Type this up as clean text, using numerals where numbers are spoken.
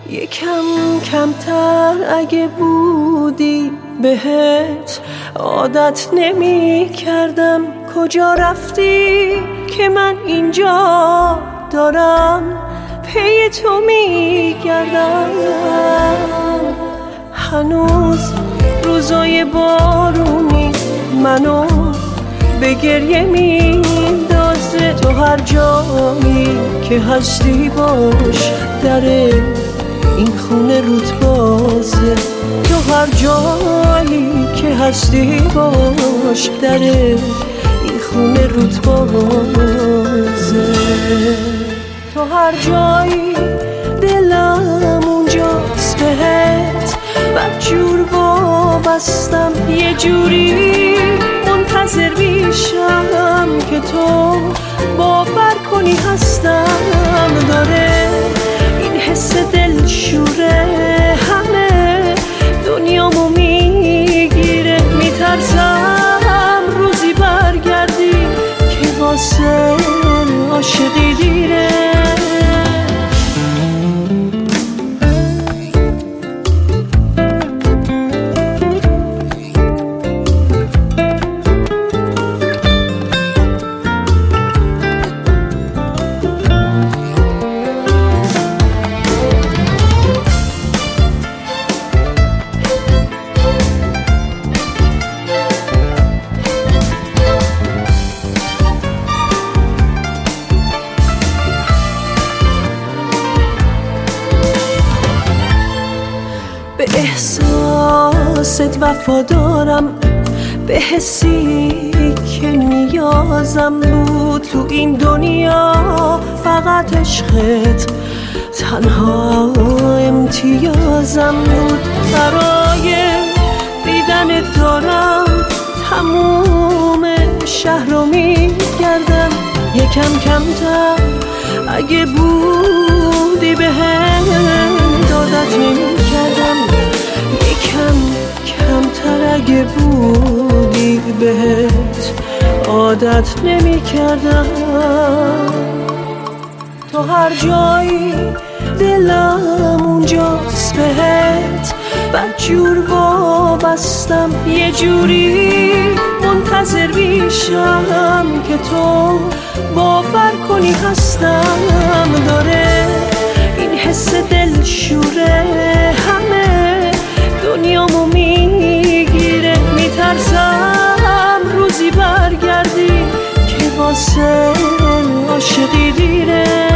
یکم کمتر اگه بودی بهت عادت نمی کردم. کجا رفتی که من اینجا دارم پی تو می گردم. هنوز روزای بارونی منو به گریه میندازه. تو هر جایی که هستی باش در این خونه روت بازه. تو هر جایی که هستی باش در این خونه روت بازه. تو هر جایی دلم اونجاست بهت بدجور وابستم. یه جوری منتظر میشم که تو باور کنی هستم. داره این حس دلشوره همه دنیامو میگیره. میترسم روزی برگردی که واسه عاشقی دیره. به احساست وفادارم، به حسی که نیازم بود. تو این دنیا فقط عشقت تنها امتیازم بود. برای دیدنت دارم تموم شهر رو میگردم. یکم کمتر اگه بودی بهم عادت نمی‌کردم. یکم کمتر اگه بودی بهت عادت نمی‌کردم. تو هر جایی دلم اونجاست بهت بدجور وابستم. یه جوری منتظر میشم که تو باور کنی هستم. داره این حس دلشوره همه دنیامو میگیره. میترسم روزی برگردی که واسه عاشقی دیره.